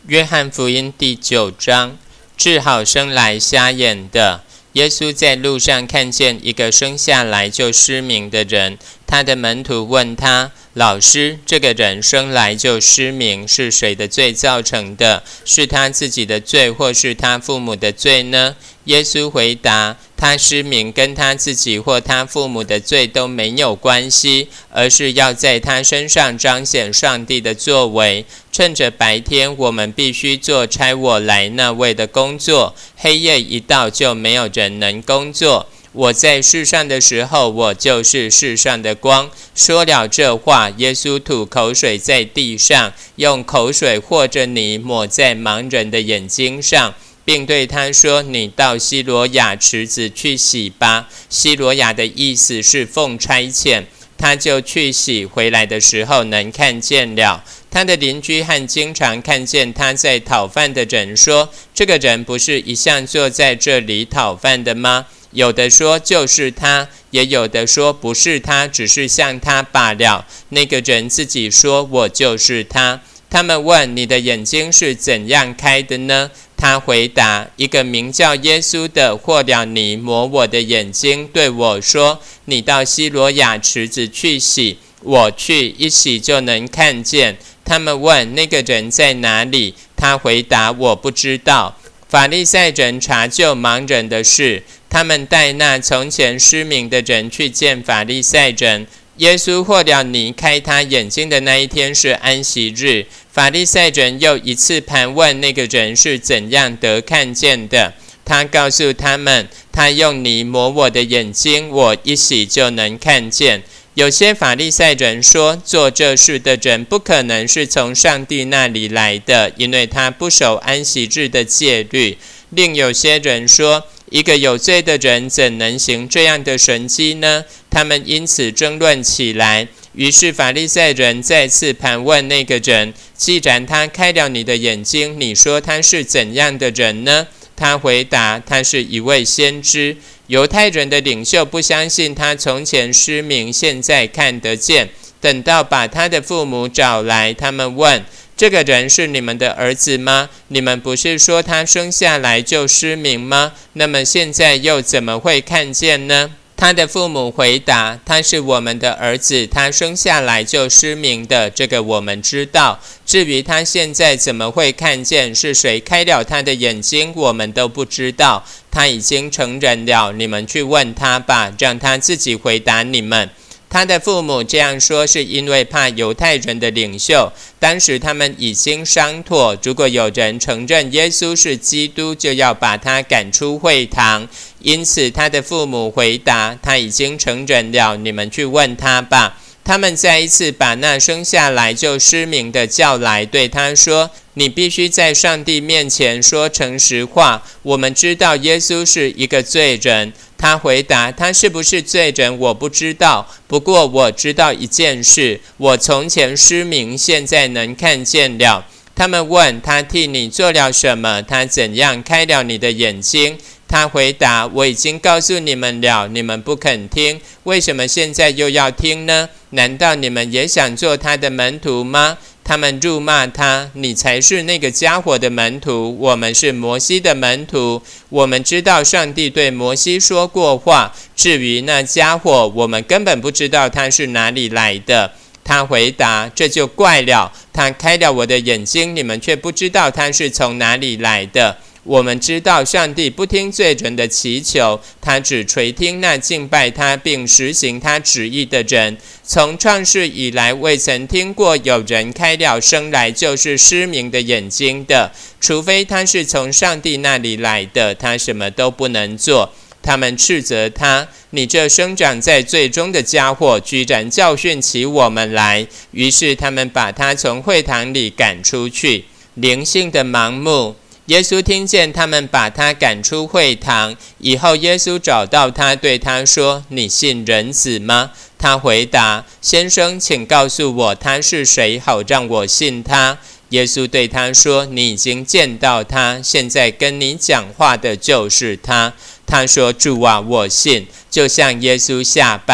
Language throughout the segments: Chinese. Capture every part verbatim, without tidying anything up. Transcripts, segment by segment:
约翰福音第九章，治好生来瞎眼的。耶稣在路上看见一个生下来就失明的人，他的门徒问他：老师，这个人生来就失明，是谁的罪造成的？是他自己的罪，或是他父母的罪呢？耶稣回答：他失明跟他自己或他父母的罪都没有关系，而是要在他身上彰显上帝的作为。趁着白天，我们必须做差我来那位的工作，黑夜一到，就没有人能工作。我在世上的时候，我就是世上的光。说了这话，耶稣吐口水在地上，用口水和着泥抹在盲人的眼睛上，并对他说：你到西罗亚池子去洗吧。西罗亚的意思是奉差遣。他就去洗，回来的时候能看见了。他的邻居和经常看见他在讨饭的人说：这个人不是一向坐在这里讨饭的吗？有的说就是他，也有的说不是他，只是像他罢了。那个人自己说：我就是他。他们问：你的眼睛是怎样开的呢？他回答：一个名叫耶稣的和了泥抹我的眼睛，对我说：你到西罗亚池子去洗。我去一洗就能看见。他们问：那个人在哪里？他回答：我不知道。法利赛人查究盲人的事，他们带那从前失明的人去见法利赛人。耶稣和了泥开他眼睛的那一天是安息日。法利赛人又一次盘问那个人是怎样得看见的。他告诉他们：他用泥抹我的眼睛，我一洗就能看见。有些法利赛人说，做这事的人不可能是从上帝那里来的，因为他不守安息日的戒律。另有些人说，一个有罪的人怎能行这样的神迹呢？他们因此争论起来。于是法利赛人再次盘问那个人：既然他开了你的眼睛，你说他是怎样的人呢？他回答：他是一位先知。犹太人的领袖不相信他从前失明，现在看得见。等到把他的父母找来，他们问：这个人是你们的儿子吗？你们不是说他生下来就失明吗？那么现在又怎么会看见呢？他的父母回答：他是我们的儿子，他生下来就失明的，这个我们知道。至于他现在怎么会看见，是谁开了他的眼睛，我们都不知道。他已经成人了，你们去问他吧，让他自己回答你们。他的父母这样说，是因为怕犹太人的领袖。当时他们已经商妥，如果有人承认耶稣是基督，就要把他赶出会堂。因此他的父母回答：他已经成人了，你们去问他吧。他们再一次把那生下来就失明的叫来，对他说：你必须在上帝面前说诚实话。我们知道耶稣是一个罪人。他回答：他是不是罪人我不知道，不过我知道一件事，我从前失明，现在能看见了。他们问他替你做了什么，他怎样开了你的眼睛？他回答：我已经告诉你们了，你们不肯听，为什么现在又要听呢？难道你们也想做他的门徒吗？他们辱骂他：你才是那个家伙的门徒，我们是摩西的门徒。我们知道上帝对摩西说过话，至于那家伙，我们根本不知道他是哪里来的。他回答：这就怪了，他开了我的眼睛，你们却不知道他是从哪里来的。我们知道上帝不听罪人的祈求，他只垂听那敬拜他并实行他旨意的人。从创世以来，未曾听过有人开了生来就是失明的眼睛的，除非他是从上帝那里来的，他什么都不能做。他们斥责他：你这生长在罪中的家伙，居然教训起我们来。于是他们把他从会堂里赶出去。灵性的盲目。耶稣听见他们把他赶出会堂以后，耶稣找到他，对他说：你信人子吗？他回答：先生，请告诉我他是谁，好让我信他。耶稣对他说：你已经见到他，现在跟你讲话的就是他。他说：主啊，我信。就向耶稣下拜。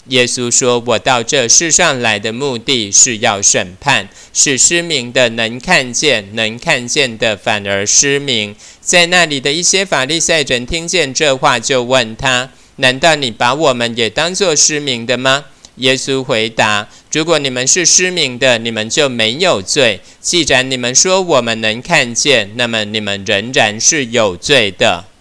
耶稣说，我到这世上来的目的是要审判，使失明的能看见，能看见的反而失明。在那里的一些法利赛人听见这话，就问他，难道你把我们也当作失明的吗？耶稣回答，如果你们是失明的，你们就没有罪。既然你们说我们能看见，那么你们仍然是有罪的。